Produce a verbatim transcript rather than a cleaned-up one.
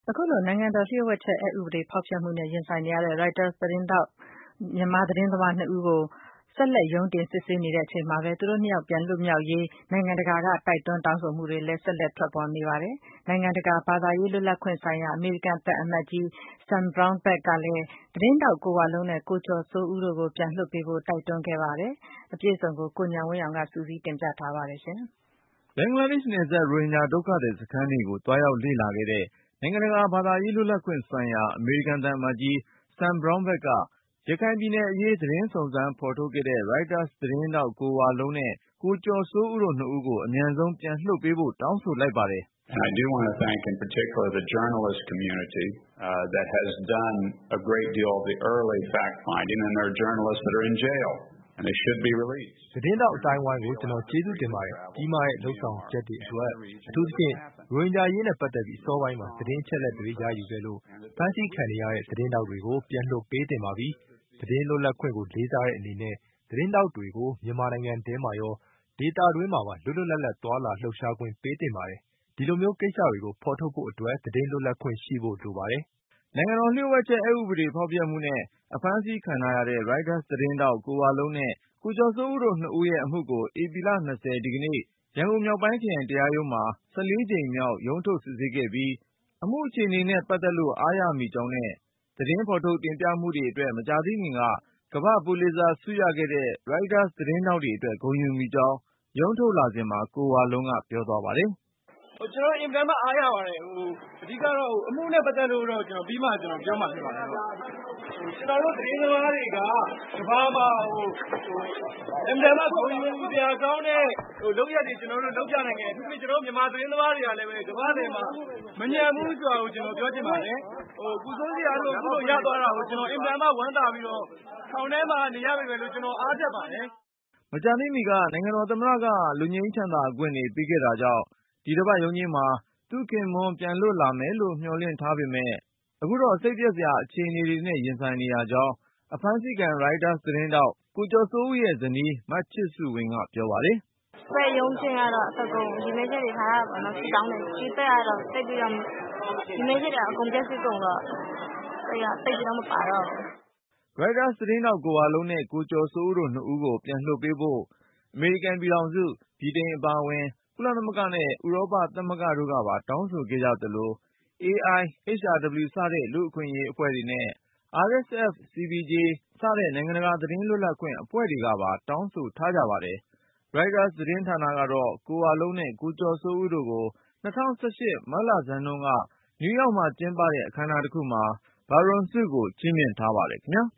အခုလိုနိုင်ငံတော်လျှို့ဝှက်ချက်အက်ဥပဒေဖောက်ဖျက်မှုနဲ့ရင်ဆိုင်နေရတဲ့ Reuters သတင်းထောက်မြန်မာသတင်းသမားနှစ်ဦးကိုဆက်လက်ရုံးတင်စစ်ဆေးနေချိန်မှာပဲသူတို့နှစ်ယောက်ပြန်လွတ်မြောက်ရေးနိုင်ငံတကာကတိုက်တွန်းတောင်းဆိုမှုတွေလည်းဆက်လက်ထွက်ပေါ်နေပါတယ်။နိုင်ငံတကာဘာသာရေးလွတ်လပ်ခွင့်ဆိုင်ရာအမေရိကန်သံအမတ်ကြီး Sam Brownback ကလည်းသတင်းထောက်ကိုဝလုံးနဲ့ကိုကျော်စိုးဦးတို့ကိုပြန်လွှတ်ပေးဖို့တိုက်တွန်းခဲ့ပါတယ်။အပြည့်အစုံကိုကိုဉာဏ်ဝင်းအောင်ကစုစည်းတင်ပြထားပါတယ်။ဘင်္ဂလားဒေ့ရှ်နယ်စပ် ရိုဟင်ဂျာဒုက္ခသည်စခန်းတွေကိုသွားရောက်လေ့လာခဲ့တဲ့နိုင်ငံတကာဘာသာရေးလွတ်လပ်ခွင့်ဆိုင်ရာအမေရိကန်သံအမတ်ကြီး Sam Brownback ကရခိုင်ပြည်နယ်အရေးသတင်းစုံစမ်းဖော်ထုတ်ခဲ့တဲ့ Reuters သတင်းထောက်ကိုဝလုံးနဲ့ကိုကျော်စိုးဦးတို့နှစ်ဦးကိုအမြန်ဆုံးပြန်လွှတ်ပေးဖို့တောင်းဆိုလိုက်ပါတယ်။ I do want to thank in particular the journalist community uh, that has done a great deal of the early fact-finding, and there are journalists that are in jail, and they should be released. သတင်းတောက်အတိုင်းဝိုင်းကိုကျွန်တော်ကျေးဇူးတင်ပါတယ်။ကြီးမားတဲ့လှုပ်ဆောင်ချက်တွေအတွက်အထူးသဖြင့်ရိုဟင်ဂျာရေးနဲ့ပတ်သက်ပြီးစောပိုင်းမှာသတင်းချက်လက်တွေရယူခဲ့လို့ဖမ်းဆီးခံရတဲ့သတင်းတောက်တွေကိုပြန်လွှတ်ပေးတင်ပါပြီ။သတင်းလွတ်လပ်ခွင့်ကိုလေးစားတဲ့အနေနဲ့သတင်းတောက်တွေကိုမြန်မာနိုင်ငံထဲမှာရောဒေသတွင်းမှာပါလွတ်လွတ်လပ်လပ်သွားလာလှုပ်ရှားခွင့်ပေးတင်ပါတယ်။ဒီလိုမျိုးကိစ္စတွေကိုဖော်ထုတ်ဖို့အတွက်သတင်းလွတ်လပ်ခွင့်ရှိဖို့လိုပါတယ်။နိုင်ငံတော်လျှို့ဝှက်ချက်အက်ဥပဒေဖောက်ဖျက်မှုနဲ့အဖမ်းဆီးခံထားရတဲ့ Reuters သတင်းထောက်ကိုဝလုံးနဲ့ကိုကျော်စိုးဦးတို့နှစ်ဦးရဲ့အမှုကိုဧပြီလ၂၀ဒီကနေ့ရန်ကုန်မြောက်ပိုင်းခရိုင်တရားရုံးမှာ၁၄ကြိမ်မြောက်ရုံးထုတ်စစ်ဆေးခဲ့ပြီးအမှုအခြေအနေနဲ့ပတ်သက်လို့အားရမိကြောင်းနဲ့သတင်းဖော်ထုတ်တင်ပြမှုတွေအတွက်မကြာသေးခင်ကကမ္ဘာ့ပူလစ်ဇာဆုရခဲ့တဲ့ Reuters သတင်းထောက်တွေအတွက်ဂုဏ်ယူမိကြောင်းရုံးထုတ်လာစဉ်မှာကိုဝလုံးကပြောသွားပါတယ်။ "ကျွန်တော်အင်မတန်မှအားရပါတယ်ဟိုအဓိကတော့အမှုနဲ့ပတ်သက်လို့တော့ကျွန်တော်ပြီးမှကျွန်တော်ပြောမှာဖြစ်ပါတယ်ဟုတ်ကျွန်တော်တို့သတင်းသမားတွေကကမ္ဘာမှာဟိုအင်မတန်မှဂုဏ်ယူစရာကောင်းတဲ့ဟိုလုပ်ရက်တွေကျွန်တော်တို့လုပ်ပြနိုင်ခဲ့အထူးသဖြင့်ကျွန်တော်မြန်မာသတင်းသမားတွေကလည်းပဲကမ္ဘာတွေမှာမညံဘူးဆိုတာကိုကျွန်တော်ပြောချင်ပါတယ်ဟိုကုစိုးစရာတို့အခုလိုရသွားတာကိုကျွန်တော်အင်မတန်မှဝမ်းသာပြီးတော့ထောင်ထဲမှာနေရပါမယ်လို့ကျွန်တော်အားတက်ပါတယ်မကြာသေးမီကနိုင်ငံတော်သမ္မတကလူငြိမ်းချမ်းသာခွင့်တွေပေးခဲ့တာကြောင့်ဒီတစ်ပတ်ရုံးချိန်းမှာသူခင်မွန်းပြန်လွတ်လာမယ်လို့မျှော်လင့်ထားပေမဲ့အခုတော့စိတ်ပျက်စရာအခြေအနေတွေနဲ့ရင်ဆိုင်နေရကြောင်းအဖမ်းဆီးခံ Reuters သတင်းထောက်ကိုကျော်စိုးဦးရဲ့ဇနီးမချစ်စုဝင်းကပြောပါတယ်။“ဒီရုံးချိန်းကတော့အကုန်ဒီနေ့ချက်တွေထားတာပေါ့နော်။တောင်းတယ်။ဒီဘက်ကတော့တိတ်ပြီးတော့ဒီနေ့ချက်တွေအကုန်ပြည့်စုံကုန်တော့တိတ်တိတ်ပြီးတော့မပါတော့ဘူး။” Reuters သတင်းထောက်ကိုဝလုံးနဲ့ကိုကျော်စိုးဦးတို့နှစ်ဦးကိုပြန်လွှတ်ပေးဖို့အမေရိကန်ပြည်ထောင်စုဗြိတိန်အပါအဝင်ကုလသမဂ္ဂနဲ့ဥရောပသမဂ္ဂတို့ကပါတောင်းဆိုခဲ့ကြသလို အေအိုင် အေချ်အာဒဗ်လျူ စတဲ့လူ့အခွင့်အရေးအဖွဲ့တွေနဲ့ အာရ်အက်စ်အက်ဖ် စီ ပီ ဂျေ စတဲ့နိုင်ငံတကာသတင်းလွတ်လပ်ခွင့်အဖွဲ့တွေကပါတောင်းဆိုထားကြပါတယ်။ Reuters သတင်းဌာနကတော့ကိုဝလုံးနဲ့ကိုကျော်စိုးဦးတို့ကို၂၀၁၈မတ်လဆန်းတုန်းကနယူးယောက်မှာကျင်းပတဲ့အခမ်းအနားတစ်ခုမှာဘာရွန်ဆုကိုချီးမြှင့်ထားပါတယ်ခင်ဗျာ